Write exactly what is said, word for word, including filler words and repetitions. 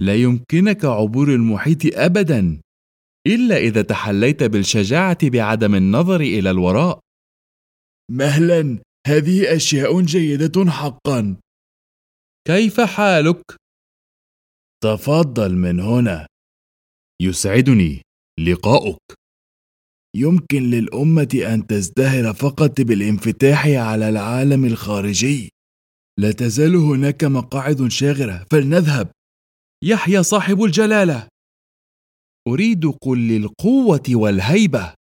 لا يمكنك عبور المحيط أبداً إلا إذا تحليت بالشجاعة بعدم النظر إلى الوراء. مهلا، هذه أشياء جيدة حقا. كيف حالك؟ تفضل من هنا. يسعدني لقاؤك. يمكن للأمة أن تزدهر فقط بالانفتاح على العالم الخارجي. لا تزال هناك مقاعد شاغرة، فلنذهب. يحيى صاحب الجلالة. أريد كل القوة والهيبة.